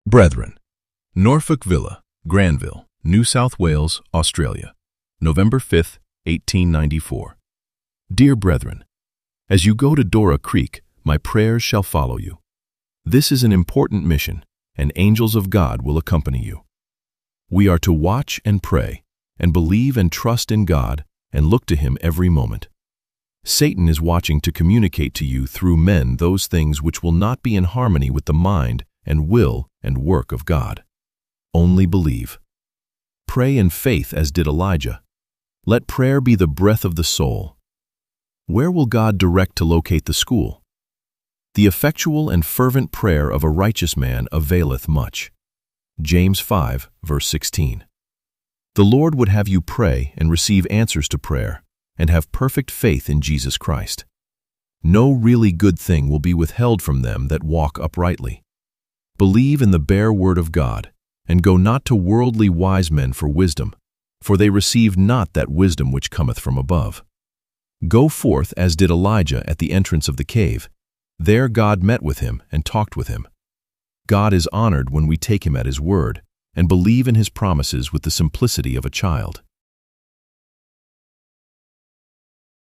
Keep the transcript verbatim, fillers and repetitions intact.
Brethren, Norfolk Villa, Granville, New South Wales, Australia, November fifth, eighteen ninety-four. Dear brethren, as you go to Dora Creek, my prayers shall follow you. This is an important mission, and angels of God will accompany you. We are to watch and pray, and believe and trust in God, and look to Him every moment. Satan is watching to communicate to you through men those things which will not be in harmony with the mind and will and work of God. Only believe. Pray in faith as did Elijah. Let prayer be the breath of the soul. Where will God direct to locate the school? The effectual and fervent prayer of a righteous man availeth much. James five, verse sixteen. The Lord would have you pray and receive answers to prayer, and have perfect faith in Jesus Christ. No really good thing will be withheld from them that walk uprightly. Believe in the bare word of God, and go not to worldly wise men for wisdom, for they receive not that wisdom which cometh from above. Go forth as did Elijah at the entrance of the cave. There God met with him and talked with him. God is honored when we take Him at His word, and believe in His promises with the simplicity of a child.